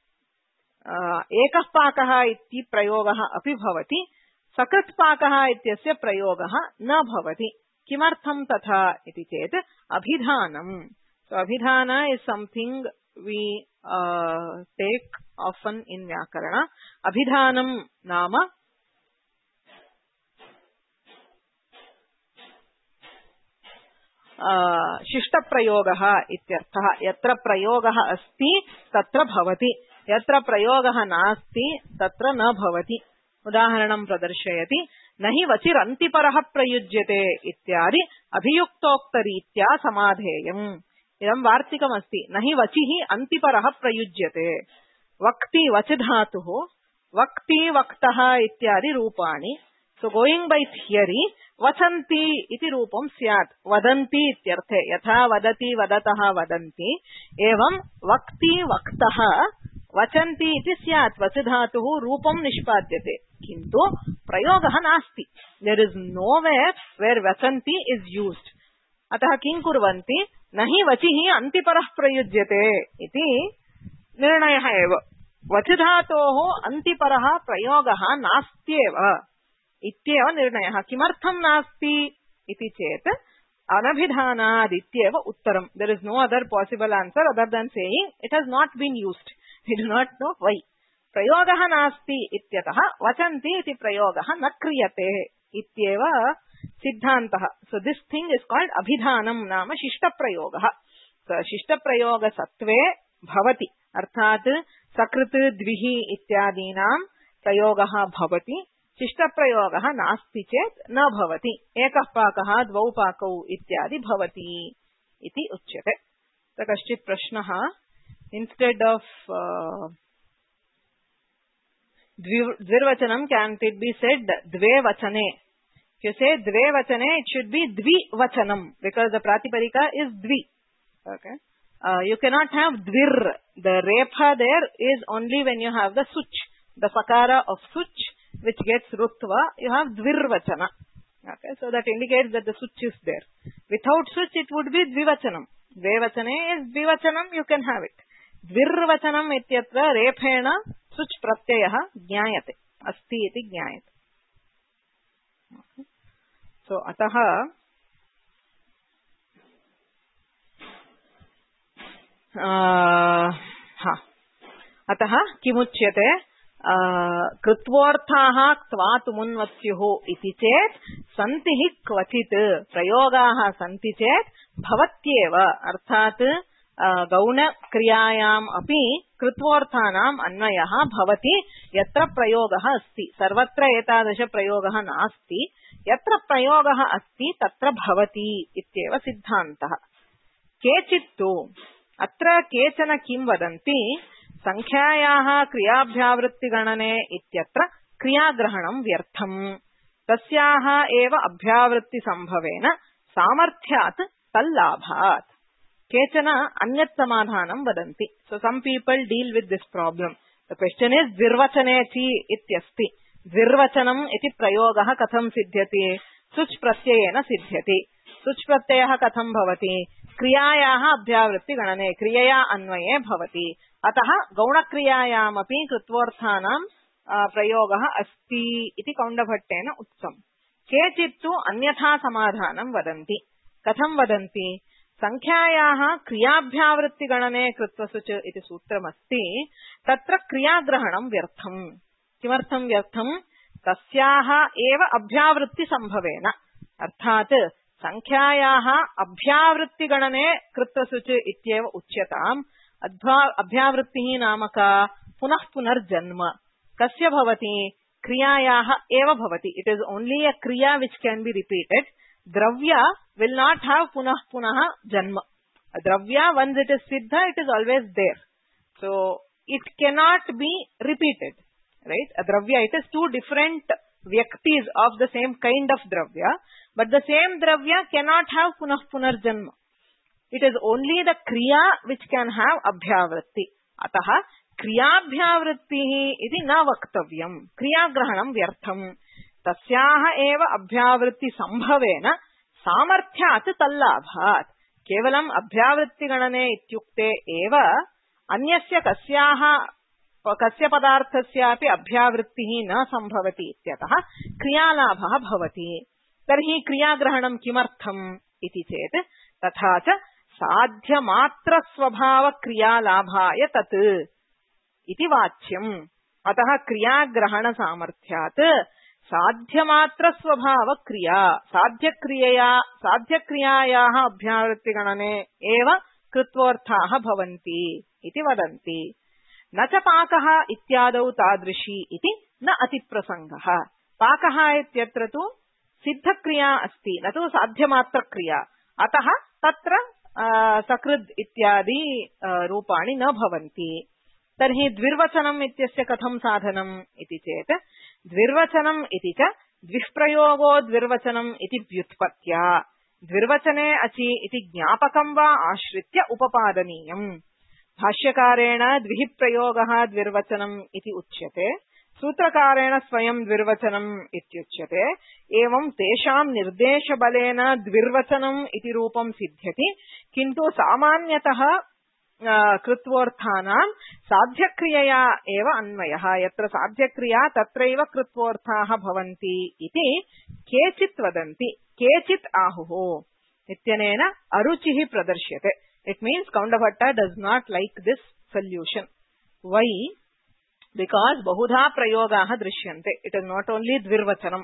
एकः पाकः इति प्रयोगः अपि भवति सकृत् पाकः इत्यस्य प्रयोगः न भवति. किमर्थं तथा इति चेत् अभिधानम्. सो अभिधान is something we take often in vyakarana. अभिधानम् नाम शिष्टप्रयोगः इत्यर्थः. यत्र प्रयोगः अस्ति तत्र भवति, यत्र प्रयोगः नास्ति तत्र न भवति. उदाहरणं प्रदर्शयति. नहि वचिरन्तिपरः प्रयुज्यते इत्यादि अभियुक्तोक्तरीत्या समाधेयम्. इदं वार्तिकमस्ति. नहि वचिः अन्तिपरः प्रयुज्यते. वक्ति वच धातुः, वक्ति वक्तः इत्यादि रूपाणि. सो गोइंग बाय थियरी वचन्ति इति रूपं स्यात् वदन्ति इत्यर्थे. यथा वदति वदतः वदन्ति एवं वक्ति वक्तः वचन्ति इति स्यात्. वच धातुः रूपं निष्पाद्यते किन्तु प्रयोगः नास्ति. देयर इज नोवेयर वेयर वचन्ति इज यूज्ड. अतः किं कुर्वन्ति? नहि वचिः अन्तिपरः प्रयुज्यते इति निर्णयः एव. वच धातोः अन्तिपरः प्रयोगः नास्त्येव इत्येव निर्णयः. किमर्थं नास्ति इति चेत् अनभिधानाद् इत्येव उत्तरम्. There is no other possible answer other than saying it has not been used. We do not know why. प्रयोगः नास्ति इत्यतः वचन्ति इति प्रयोगः न क्रियते इत्येव सिद्धान्तः. So this thing is called अभिधानम् नाम शिष्टप्रयोगः. So शिष्टप्रयोगसत्त्वे भवति अर्थात् सकृत् द्विः इत्यादीनां प्रयोगः भवति. शिष्टप्रयोगः नास्ति चेत् न भवति. एकः पाकः द्वौ पाकौ इत्यादि भवति इति उच्यते. कश्चित् प्रश्नः. Instead of dvirvachanam, can it be said dve vachane? If you say dve vachane, it should be dvivachanam because the pratipadika is dvi. Okay. You cannot have dvir. The repha there is only when you have the such, the sakara of such, which gets rutva. You have dvirvachana. Okay. So that indicates that the such is there. Without such, it would be dvivachanam. Dvevachane is dvivachanam. You can have it. द्विर्वचनम् इत्यत्र रेफेण सुच् प्रत्ययः ज्ञायते अस्ति इति ज्ञायते. सो अतः अतः किमुच्यते? कृत्वोऽर्थाः क्त्वातुमुन्वत्स्युः इति चेत् सन्ति हि क्वचित्. प्रयोगाः सन्ति चेत् भवत्येव. अर्थात् गौण क्रियायाम् अपि कृत्वोऽर्थानाम् अन्वयः भवति यत्र प्रयोगः अस्ति. सर्वत्र एतादृश प्रयोगः नास्ति. यत्र प्रयोगः अस्ति तत्र भवति इत्येव सिद्धान्तः. केचित्तु अत्र केचन किं वदन्ति? संख्यायाः क्रियाभ्यावृत्तिगणने इत्यत्र क्रियाग्रहणं व्यर्थम्. तस्याः एव अभ्यावृत्तिसम्भवेन सामर्थ्यात् तल्लाभात्. केचन अन्यत् समाधानं वदन्ति. So some people deal with this problem. The question is द्विर्वचने ची इत्यस्ति. द्विर्वचनम् इति प्रयोगः कथं सिद्ध्यति? सुच् प्रत्ययेन सिद्ध्यति. सुच् प्रत्ययः कथं भवति? क्रियायाः अभ्यावृत्तिगणने क्रियया अन्वये भवति। अतः गौणक्रियायामपि कृत्वोर्थानां प्रयोगः अस्ति इति कौण्डभट्टेन उक्तम्। केचित् तु अन्यथा समाधानं वदन्ति। कथं वदन्ति? संख्यायाः क्रियाभ्यावृत्तिगणने कृत्वसुच इति सूत्रमस्ति, तत्र क्रियाग्रहणं व्यर्थम्। किमर्थं व्यर्थम्? तस्याः एव अभ्यावृत्तिसम्भवेन, अर्थात् संख्यायाः अभ्यावृत्तिगणने कृत्वसुच इत्येव उच्यताम्। अभ्यावृत्तिः नाम का? पुनः पुनर्जन्म। कस्य भवति? क्रियायाः एव भवति। It is only a kriya which can be repeated. Dravya will not have पुनः पुनः जन्म। Dravya once it is siddha, it is always there, so it cannot be repeated, right? A dravya, it is two different vyaktis of the same kind of dravya, but the same dravya cannot have punah punarjanma. It is only the kriya which can have abhyavritti. Atah क्रियाभ्यावृत्तिः इति न वक्तव्यम्। क्रियाग्रहणं व्यर्थम्। तस्याः एव अभ्यावृत्ति संभवेन सामर्थ्यात् तल्लाभात्। केवलम् अभ्यावृत्तिगणने इत्युक्ते एव अन्यस्य कस्य पदार्थस्यापि अभ्यावृत्तिः न संभवति इत्यतः क्रियालाभः भवति। तर्हि क्रियाग्रहणं किमर्थम् इति चेत् तथा च साध्यमात्रस्वभावक्रियालाभाय तत् इति वाच्यम्। अतः क्रियाग्रहण सामर्थ्यात् साध्यमात्रस्वभावक्रिया साध्यक्रियायाः अभ्यावृत्तिगणने एव कृत्वोर्थाः भवन्ति इति वदन्ति। न च पाकः इत्यादौ तादृशी इति न अतिप्रसङ्गः। पाकः इत्यत्र तु सिद्धक्रिया अस्ति, न तु साध्यमात्रक्रिया। अतः तत्र सकृद् इत्यादि रूपाणि न भवन्ति। तर्हि द्विर्वचनम् इत्यस्य कथं साधनम् इति चेत् द्विर्वचनम् इति च द्विःप्रयोगो द्विर्वचनम् इति व्युत्पत्त्या द्विर्वचने अचि इति ज्ञापकं वा आश्रित्य उपपादनीयम्। भाष्यकारेण द्विः प्रयोगः द्विर्वचनम् इति उच्यते, सूत्रकारेण स्वयं द्विर्वचनम् इत्युच्यते। एवं तेषां निर्देशबलेन द्विर्वचनम् इति रूपं सिद्ध्यति, किन्तु सामान्यतः कृत्वोर्थानां साध्यक्रियया एव अन्वयः। यत्र साध्यक्रिया तत्रैव कृत्वोर्थाः भवन्ति इति केचित् वदन्ति, केचित् आहुः इत्यनेन अरुचिः प्रदर्श्यते। It means Kaundabhatta does not like this solution. Why? Because बहुधा प्रयोगाः दृश्यन्ते। इट इज नॉट ओनली द्विर्वचनम्।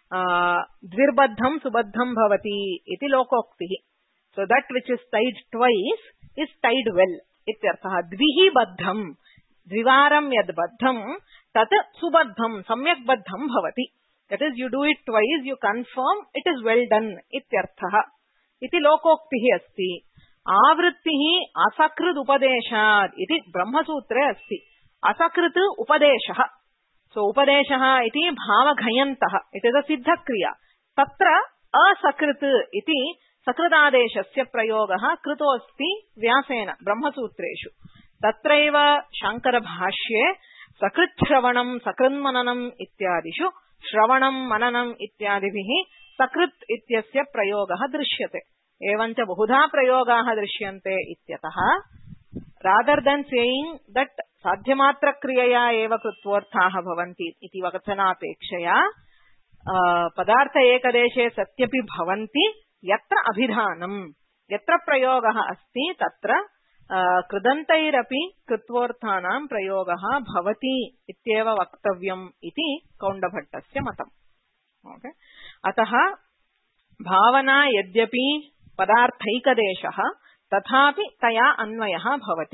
द्विर्बद्धं सुबद्धं भवति इति लोकोक्तिः। So that which is tied twice is tied well इत्यर्थः। द्विः बद्धं, द्विवारं यद् बद्धं तत् सुबद्धं सम्यक् बद्धं भवति। that is you do it twice, you confirm it is well done इत्यर्थः इति लोकोक्तिः अस्ति। आवृत्तिः असकृद् उपदेशात् इति ब्रह्मसूत्रे अस्ति। असकृत् उपदेशः, सो उपदेशः इति भावघयन्तः, इट इज अ सिद्धक्रिया। तत्र असकृत् इति सकृदादेशस्य प्रयोगः कृतोऽस्ति व्यासेन ब्रह्मसूत्रेषु। तत्रैव शाङ्करभाष्ये सकृच्छ्रवणं सकृन्मननम् इत्यादिषु श्रवणं मननम् इत्यादिभिः सकृत् इत्यस्य प्रयोगः दृश्यते। एवञ्च बहुधा प्रयोगाः दृश्यन्ते इत्यतः रादर् देन् सेयिङ्ग् दट् साध्यमात्रक्रियया एव कृत्वोर्थाः भवन्ति इति वचनापेक्षया पदार्थ एकदेशे सत्यपि भवन्ति यत्र अभिधानम्, यत्र प्रयोगः अस्ति तत्र कृदन्तैरपि कृत्वोर्थानां प्रयोगः भवति इत्येव वक्तव्यम् इति कौण्डभट्टस्य मतम्। ओके, अतः भावना यद्यपि पदार्थैकदेशः तथापि तया अन्वयः भवति।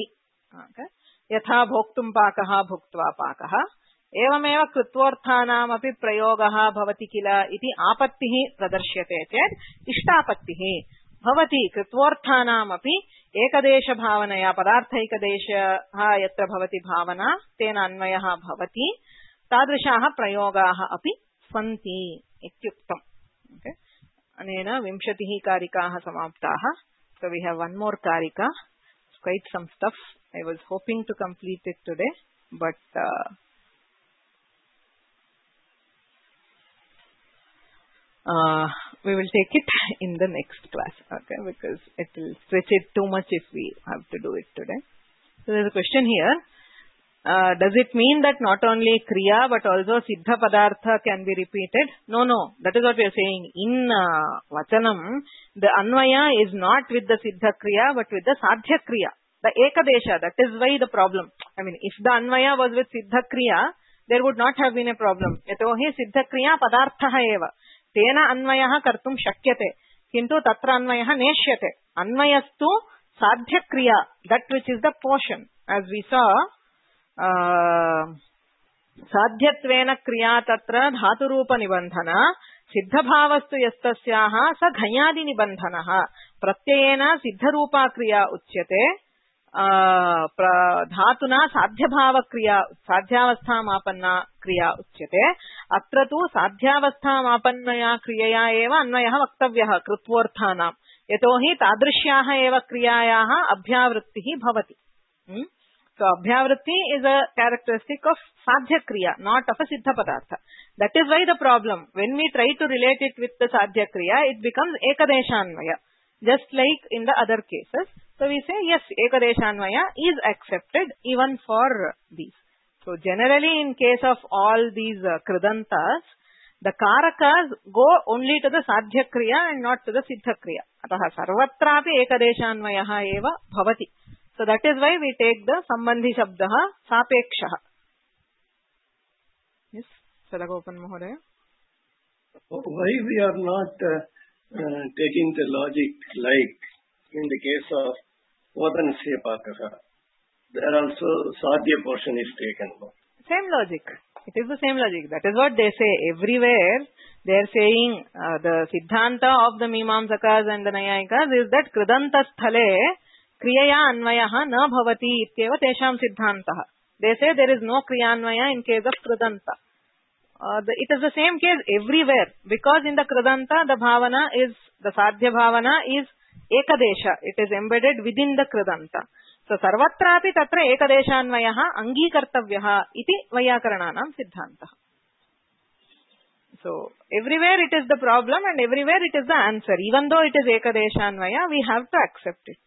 यथा भोक्तुं पाकः भुक्त्वा पाकः, एवमेव कृत्वोर्थानामपि प्रयोगः भवति किल इति आपत्तिः प्रदर्श्यते चेत् इष्टापत्तिः भवति। कृत्वोर्थानामपि एकदेशभावनया पदार्थैकदेशः यत्र भवति भावना तेन अन्वयः भवति, तादृशाः प्रयोगाः अपि सन्ति इत्युक्तम्। ओके, अनेन 20 कारिकाः समाप्ताः। So we have one more karika. It's quite some stuff. I was hoping to complete it today, but we will take it in the next class, okay, because it will stretch it too much if we have to do it today. So there is a question here. Does it mean that not only Kriya but also Siddha Padartha can be repeated? No. That is what we are saying. In Vachanam, the Anvaya is not with the Siddha Kriya but with the Sadhya Kriya. The Ekadesha, that is why the problem. I mean, if the Anvaya was with Siddha Kriya, there would not have been a problem. Yatohi Siddha Kriya Padarthaha eva. Tena Anvayaha kartum shakyate. Kintu tatra Anvayaha neshyate. Anvayastu Sadhya Kriya, that which is the portion. As we saw, साध्यत्वेन क्रिया तत्र धातुरूप निबंधना सिद्धभावस्तु यस्तस्याः स घञ्यादि निबंधनः प्रत्ययेन सिद्धरूपा क्रिया उच्यते धातुना साध्यभाव क्रिया साध्यावस्थामापन्ना क्रिया उच्यते अत्र तु साध्यावस्थामापन्नया क्रियया एव अन्वयः वक्तव्यः कृत्वोर्थानां यतोहि तादृश्याः एव क्रियायाः अभ्यावृत्तिः भवति. So, Abhyavritti is a characteristic of Sadhya Kriya, not of a Siddha Padartha. That is why the problem. When we try to relate it with the Sadhya Kriya, it becomes Ekadeshanvaya, just like in the other cases. So, we say, yes, Ekadeshanvaya is accepted even for these. So, generally in case of all these Kridantas, the Karakas go only to the Sadhya Kriya and not to the Siddha Kriya. Ataha sarvatrapi Ekadeshanvayaha eva bhavati. So that is why we take the Sambandhi Shabdaha Sapekshaha. Yes, Sadagopan Mahodaya. Why we are not taking the logic like in the case of Vadan Sepakaha? There also Sadhya portion is taken. Same logic. It is the same logic. That is what they say. Everywhere they are saying the Siddhanta of the Mimamsakas and the Nayayikas is that Kridanta Sthale Kriyaya Anvayaha na bhavati ityeva tesham siddhantah. They say there is no Kriyanvaya in case of Kridanta. It is the same case everywhere because in the Kridanta the Bhavana is, the Sadhya Bhavana is Ekadesha. It is embedded within the Kridanta. So sarvatrapi tatra Ekadeshanvayaha angikartavyaha iti Vayakarananam siddhantah. So everywhere it is the problem and everywhere it is the answer. Even though it is Ekadeshanvaya, we have to accept it.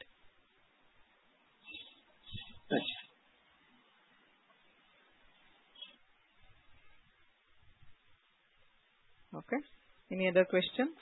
Okay. Any other questions?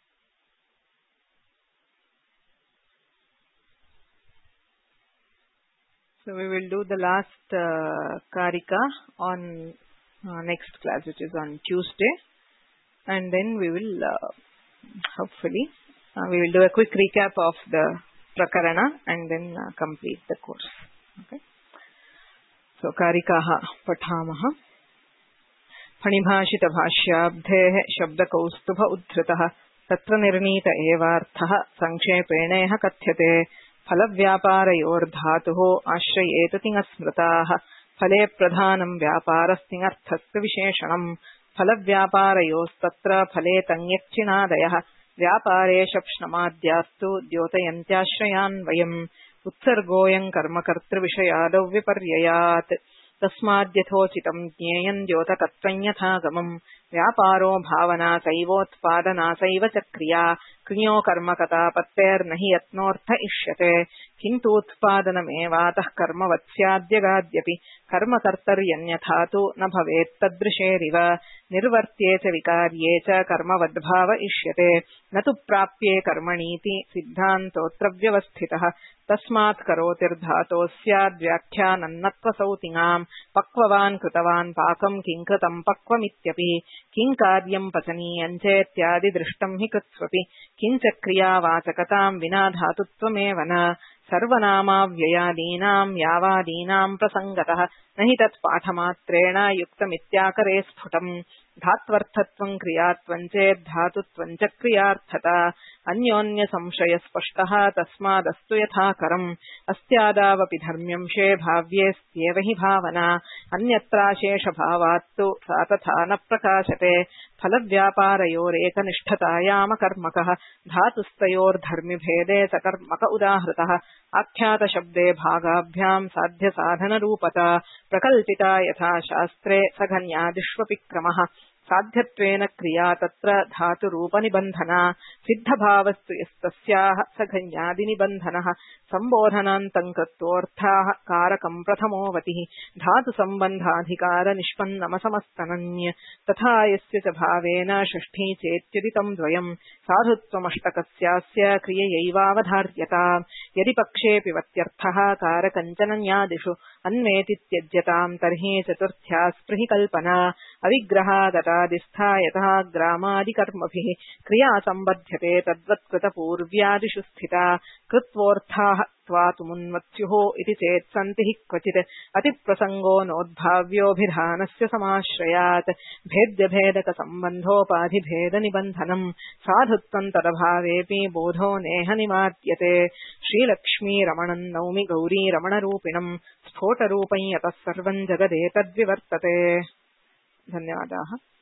So we will do the last Karika on next class, which is on Tuesday, and then we will hopefully we will do a quick recap of the Prakarana and then complete the course. Okay. So Karikaha Pathamaha. Phanibhashita bhashyabdheः शब्दकौस्तुभ उद्धृतः तत्र निर्णीत एवार्थः संक्षेपेणेह कथ्यते फलव्यापारयोर्धातुः आश्रयेत तिङस्मृताः फले प्रधानं व्यापारस्तिङर्थस्य विशेषणम् फलव्यापारयोस्तत्र फले तञ्यच्चिनादयः व्यापारे शप्ष्णमाद्यास्तु द्योतयन्त्याश्रयान्वयम् उत्सर्गोऽयं कर्मकर्तृविषयादौ विपर्ययात् तस्माद्यथोचितं ज्ञेयं द्योतकत्वं यथागमम् व्यापारो भावना सैवोत्पादना सैव च क्रिया क्रियो कर्मकतापत्तेर्न हि यत्नोऽर्थ इष्यते किन्तु उत्पादनमेवातः कर्मवत् स्याद्यगाद्यपि कर्मकर्तर्यन्यथा तु न भवेत् तदृशेरिव निर्वर्त्ये च विकार्ये च कर्मवद्भाव इष्यते न तु प्राप्ये कर्मणीति सिद्धान्तोऽत्र व्यवस्थितः तस्मात् करोतिर्धातोः स्याद्व्याख्यानन्नत्वसौतिङाम् पक्ववान् कृतवान् पाकं किं कृतं पक्वमित्यपि किं कार्यं पचनीयं चेत्यादि दृष्टं हि कृत्स्वपि किञ्च क्रियावाचकतां विना धातुत्वमेव न सर्वनामाव्ययादीनां यावादीनां प्रसङ्गतः न हि तत् पाठमात्रेण युक्तमित्याकरे स्फुटम् धात्वर्थत्वं क्रियात्वं चेत् धातुत्वं च क्रियार्थता अन्योन्य संशय स्पष्टः तस्मादस्तु यथाकरम् अस्त्यादावपि धर्म्यंशे भाव्येस्त्येव हि भावना अन्यत्राशेष भावात्तु सा तथा न प्रकाशते फलव्यापारयोरेकनिष्ठतायामकर्मकः धातुस्तयोर्धर्मिभेदे स कर्मक उदाहृतः आख्यातशब्दे भागाभ्यां साध्यसाधनरूपता प्रकल्पिता यथा शास्त्रे सघन्यादिष्वपि क्रमः ಸಾಧ್ಯತ್ವೇನ ಕ್ರಿಯಾ ತತ್ರ ಧಾತು ರೂಪ ನಿಬಂಧನ ಸಿದ್ಧಭಾವಸ್ತು ಯಸ್ತಸ್ಯಾಹ ಸಘನ್ಯಾದಿ ನಿಬಂಧನಃ ಸಂಬೋಧನಾಂತಂ ಕೃತ್ವೋರ್ಥಾಃ ಕಾರಕಂ ಪ್ರಥಮೋವತಿಃ ಧಾತು ಸಂಬಂಧಾಧಿಕಾರ ನಿಷ್ಪನ್ನಮಸಮಸ್ತನನ್ಯ ತಥಾ ಯಸ್ಯ ಚ ಭಾವೇನ ಷಷ್ಠೀ ಚೇತ್ಯದಿತಂ ದ್ವಯಂ ಸಾಧುತ್ವಮಷ್ಟಕಸ್ಯಾಸ್ಯ ಕ್ರಿಯಯೈವಾವಧಾರ್ಯತ ಯದಿ ಪಕ್ಷೇಪಿ ವತ್ಯರ್ಥಃ ಕಾರಕಂಚನನ್ಯಾದಿಷು ಅನ್ವೇತಿ ತ್ಯಜ್ಯತಾಂ ತರ್ಹಿ ಚತುರ್ಥ್ಯಾ ಸ್ಪೃಹಿ ಕಲ್ಪನಾ ಅವಿಗ್ರಹಾಗತಾದಿಸ್ಥಾ ಯತಃ ಗ್ರಾಮಾದಿಕರ್ಮಭಿಃ ಕ್ರಿಯಾ ಸಂಬಧ್ಯತೆ ತದ್ವತ್ಕೃತ ಪೂರ್ವ್ಯಾದಿಷು ಸ್ಥಿತಾ ಕೃತ್ವೋರ್ಥಾಃ ತ್ವಾತು ಮುನ್ಮತ್ಸ್ಯುಃ ಇತಿ ಚೇತ್ ಸಂತಿ ಹಿ ಕ್ವಚಿತ್ ಅತಿಪ್ರಸಂಗೋ ನೋದ್ಭಾವ್ಯೋಭಿಧಾನಸ್ಯ ಸಮಾಶ್ರಯಾತ್ ಭೇದ್ಯಭೇದಕ ಸಂಬಂಧೋಪಾಧಿಭೇದ ನಿಬಂಧನಂ ಸಾಧುತ್ವಂ ತದಭಾವೇಪಿ ಬೋಧೋ ನೇಹ ನಿಮಾತ್ಯತೆ ಶ್ರೀಲಕ್ಷ್ಮೀ ರಮಣಂ ನೌಮಿ ಗೌರೀ ರಮಣರೂಪಿಣಂ ಸ್ಫೋಟರೂಪಂ ಯತಃ ಸರ್ವಂ ಜಗದೇತದ್ವಿವರ್ತತೆ. ಧನ್ಯವಾದಾः.